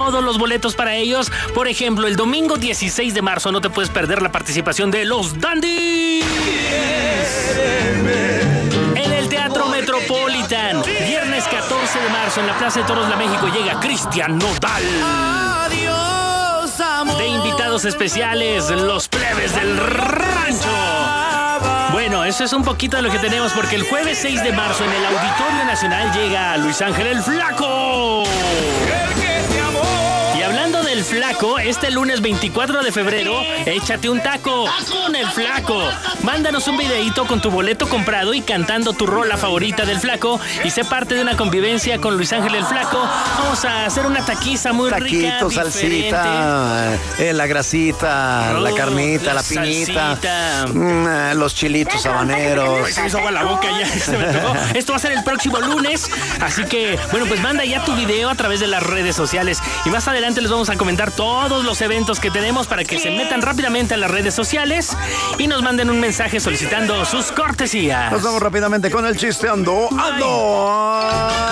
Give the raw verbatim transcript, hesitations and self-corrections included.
todos los boletos para ellos. Por ejemplo, el domingo dieciséis de marzo no te puedes perder la participación de los Dandies en el Teatro Metropolitan. Viernes catorce de marzo en la Plaza de Toros La México llega Cristian Nodal. Adiós, amor. De invitados especiales, los plebes del rancho. Bueno, eso es un poquito de lo que tenemos, porque el jueves seis de marzo en el Auditorio Nacional llega Luis Ángel el Flaco. Y hablando del Flaco, este lunes veinticuatro de febrero, échate un taco con el Flaco. Mándanos un videíto con tu boleto comprado y cantando tu rola favorita del Flaco y sé parte de una convivencia con Luis Ángel el Flaco. Vamos a hacer una taquiza muy rica, Taquito, salsita, eh, la grasita, Oh, la carnita, la, la piñita, salsita. mm, eh, los chilitos habaneros. Se me hizo agua la boca ya. Se me tocó. Esto va a ser el próximo lunes. Así que, bueno, pues manda ya tu video a través de las redes sociales. Y más adelante les vamos a comentar todos los eventos que tenemos para que se metan rápidamente a las redes sociales y nos manden un mensaje solicitando sus cortesías. Nos vamos rápidamente con el chiste. Ando, ando.